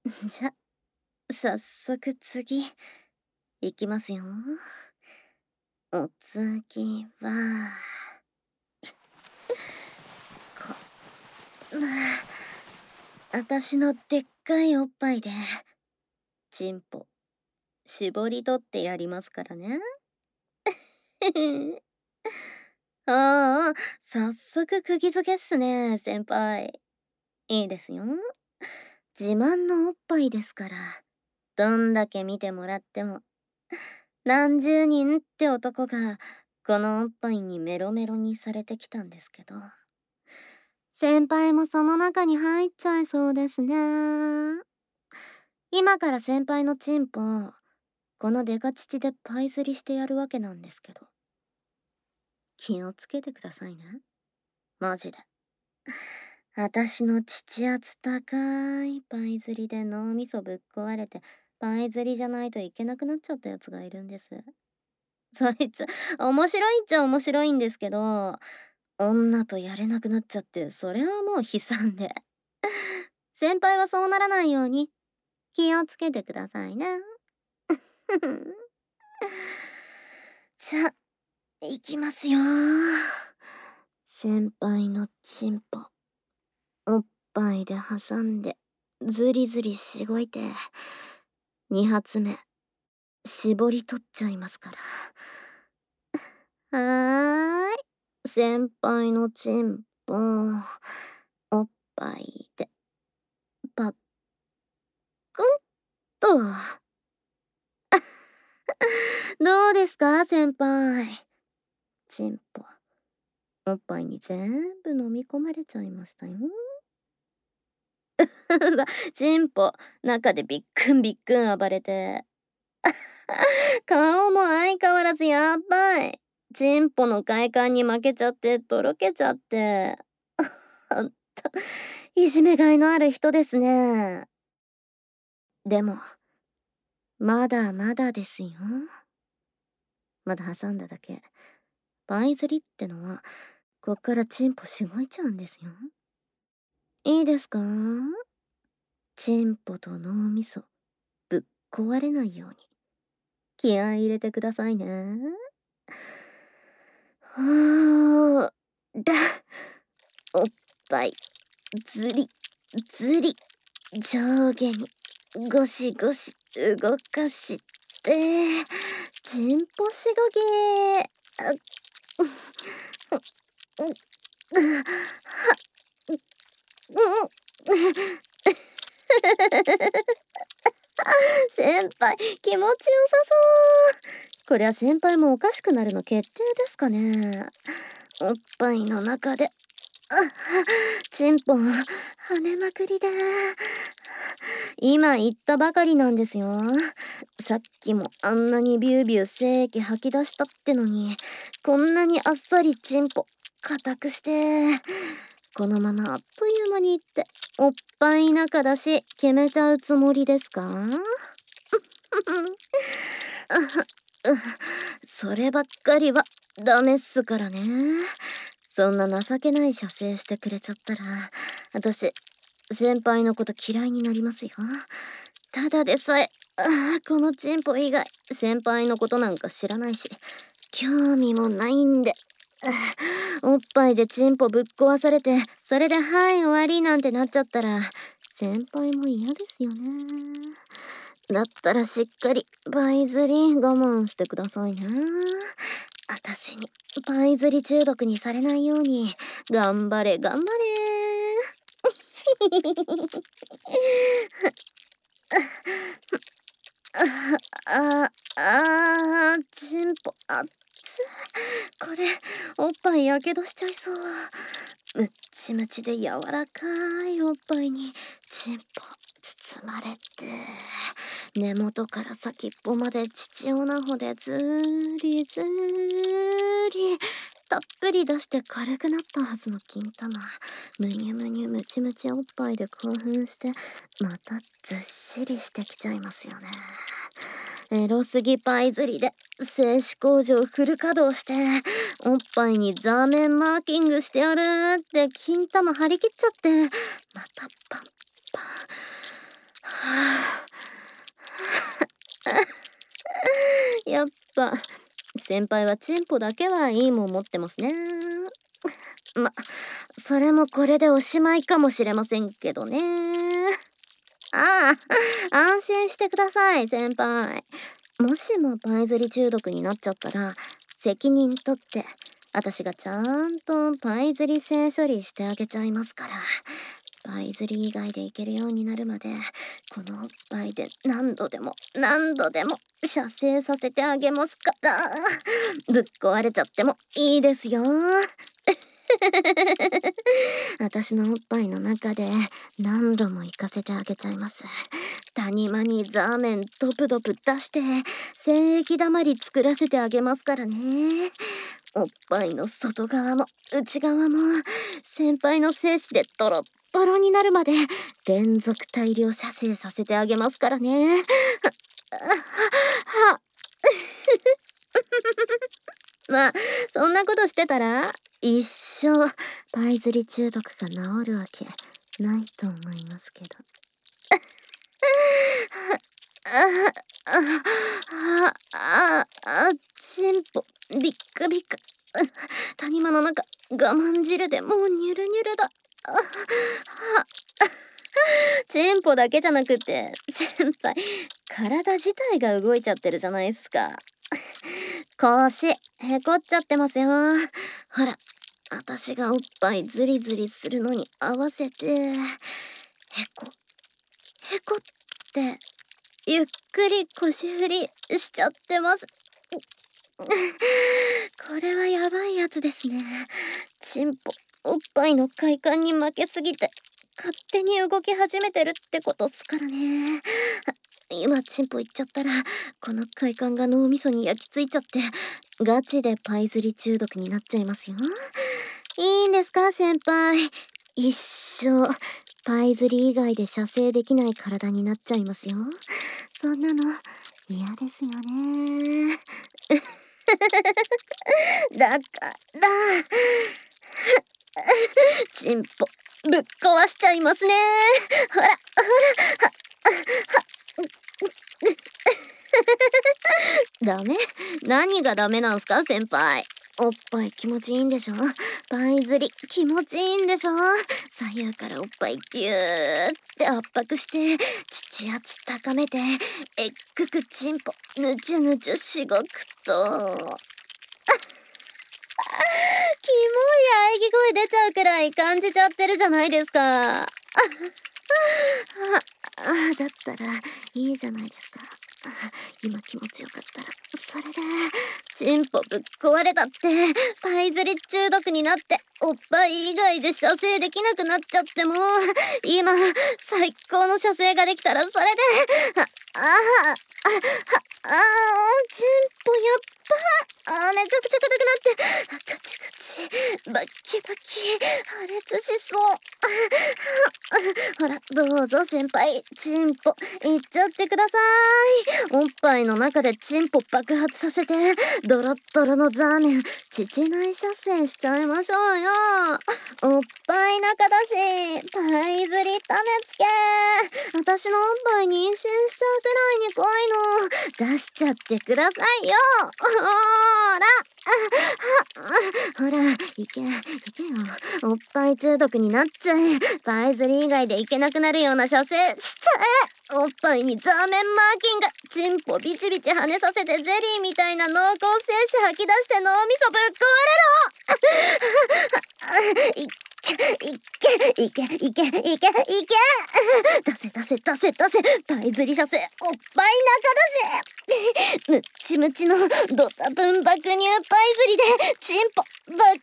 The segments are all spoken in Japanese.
じゃ、早速次、いきますよ。お次は、あたしのでっかいおっぱいで、チンポ、絞り取ってやりますからね。ああ、早速釘付けっすね、先輩。いいですよ。自慢のおっぱいですから、どんだけ見てもらっても、何十人って男が、このおっぱいにメロメロにされてきたんですけど、先輩もその中に入っちゃいそうですね。今から先輩のチンポ、このデカ乳でパイ釣りしてやるわけなんですけど、気をつけてくださいね。マジで。あたしの父圧高いパイ釣りで脳みそぶっ壊れて、パイ釣りじゃないといけなくなっちゃったやつがいるんです。そいつ、面白いっちゃ面白いんですけど、女とやれなくなっちゃって、それはもう悲惨で。先輩はそうならないように、気をつけてくださいね。じゃ、いきますよ。先輩のチンポ、おっぱいで挟んで、ずりずりしごいて、2発目、絞り取っちゃいますから。はーい。先輩のチンポ、おっぱいで、パックンと。どうですか、先輩。チンポ、おっぱいに全部飲み込まれちゃいましたよ。チンポ、中でビックンビックン暴れて。顔も相変わらずやばい。チンポの快感に負けちゃってとろけちゃって。ほんと、いじめがいのある人ですね。でも、まだまだですよ。まだ挟んだだけ。パイ釣りってのは、こっからチンポしごいちゃうんですよ。いいですか？チンポと脳みそ、ぶっ壊れないように。気合い入れてくださいね。はーだ。おっぱい、ずり、ずり、上下に、ゴシゴシ、動かして、チンポしごげー。先輩、気持ちよさそう。こりゃ先輩もおかしくなるの決定ですかね。おっぱいの中で、チンポ、跳ねまくりで。今言ったばかりなんですよ。さっきもあんなにビュービュー精液吐き出したってのに、こんなにあっさりチンポ、固くして、このままあっという間にいって、おっぱい中だし、決めちゃうつもりですか？そればっかりはダメっすからね。そんな情けない射精してくれちゃったら、私、先輩のこと嫌いになりますよ。ただでさえ、このチンポ以外、先輩のことなんか知らないし、興味もないんで。おっぱいでチンポぶっ壊されて、それではい終わりなんてなっちゃったら、先輩も嫌ですよね。だったらしっかりパイ釣り我慢してくださいね。あたしにパイ釣り中毒にされないように頑張れ頑張れ。チンポあっつ。これおっぱいやけどしちゃいそう。むっちむちで柔らかいおっぱいにチンポ包まれて、根元から先っぽまで父親ほでずーりずーりたっぷり出して軽くなったはずの金玉、むにゅむにゅむちむちおっぱいで興奮して、またずっしりしてきちゃいますよね。エロすぎパイ釣りで静止工場フル稼働して、おっぱいにザーメンマーキングしてやるって金玉張り切っちゃって、またパンパン。はぱ、先輩はチンポだけはいいもん持ってますね。ま、それもこれでおしまいかもしれませんけどね。ああ、安心してください、先輩。もしもパイズリ中毒になっちゃったら、責任取って、私がちゃんとパイズリ性処理してあげちゃいますから。パイズリ以外でいけるようになるまで、このおっぱいで何度でも何度でも射精させてあげますから。ぶっ壊れちゃってもいいですよ。私のおっぱいの中で何度も行かせてあげちゃいます。谷間にザーメンドプドプ出して精液だまり作らせてあげますからね。おっぱいの外側も内側も先輩の精子でドロッドロになるまで連続大量射精させてあげますからね。はまあそんなことしてたら一生パイズリ中毒が治るわけないと思いますけど。ああああチンポビックビック。谷間の中我慢汁でもうニュルニュルだ。チンポだけじゃなくて先輩体自体が動いちゃってるじゃないっすか。腰へこっちゃってますよ。ほら私がおっぱいズリズリするのに合わせてへこってゆっくり腰振りしちゃってます。これはやばいやつですね。チンポおっぱいの快感に負けすぎて勝手に動き始めてるってことっすからね。今チンポいっちゃったらこの快感が脳みそに焼き付いちゃってガチでパイズリ中毒になっちゃいますよ。いいんですか先輩。一生パイズリ以外で射精できない体になっちゃいますよ。そんなの嫌ですよね。だからチンポぶっ壊しちゃいますね。ほらダメ？何がダメなんすか先輩。おっぱい気持ちいいんでしょ。パイズリ気持ちいいんでしょ。左右からおっぱいギューって圧迫して乳圧高めてえっくくチンポぬちゅぬちゅしごくとキモい喘ぎ声出ちゃうくらい感じちゃってるじゃないですか。だったらいいじゃないですか。今気持ちよかったらそれでチンポぶっ壊れたってパイズリ中毒になっておっぱい以外で射精できなくなっちゃっても今最高の射精ができたらそれでチンポやっぱめちゃくちゃ硬くなってカチカチバッキバキ破裂しそう。ほらどうぞ先輩チンポいっちゃってください。おっぱいの中でチンポ爆発させてドロッドロのザーメン乳内射精しちゃいましょうよ。おっぱい中だしパイズリ種付け私のおっぱい妊娠しちゃうくらいに濃いの出しちゃってくださいよ。ほらほらいけよ。おっぱい中毒になっちゃえ。パイズリ以外でいけなくなるような射精しちゃえ。おっぱいにザーメンマーキングチンポビチビチ跳ねさせてゼリーみたいな濃厚精子吐き出して脳みそぶっ壊れろ。いけ出せパイズリ射精おっぱい中だしムッチムチのドタブン爆乳パイズリでチンポ爆発し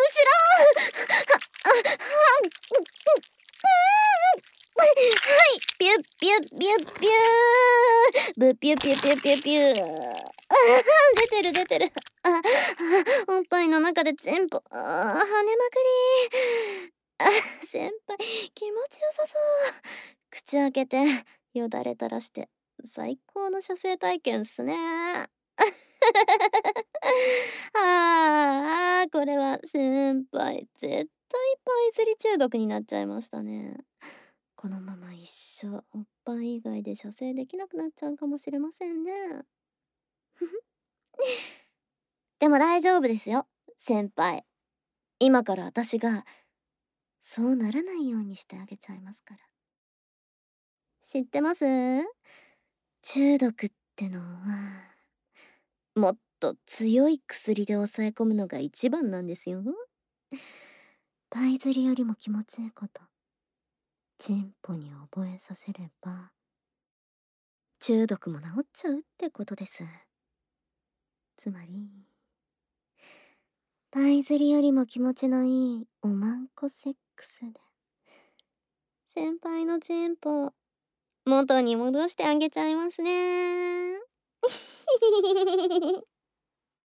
ろ。はいピュッピュッピュッピューブピュピュピュピュピュー出てるおっぱいの中でチンポ跳ねまくり先輩気持ちよさそう。口開けてよだれ垂らして最高の射精体験っすね。これは先輩絶対パイズリ中毒になっちゃいましたね。このまま一生おっぱい以外で射精できなくなっちゃうかもしれませんね。 でも大丈夫ですよ、先輩。今から私が、そうならないようにしてあげちゃいますから。知ってます？中毒ってのは、もっと強い薬で抑え込むのが一番なんですよ。パイズリよりも気持ちいいこと、チンポに覚えさせれば、中毒も治っちゃうってことです。つまり、パイズリよりも気持ちのいいおまんこセックスで、先輩のチンポ、元に戻してあげちゃいますね。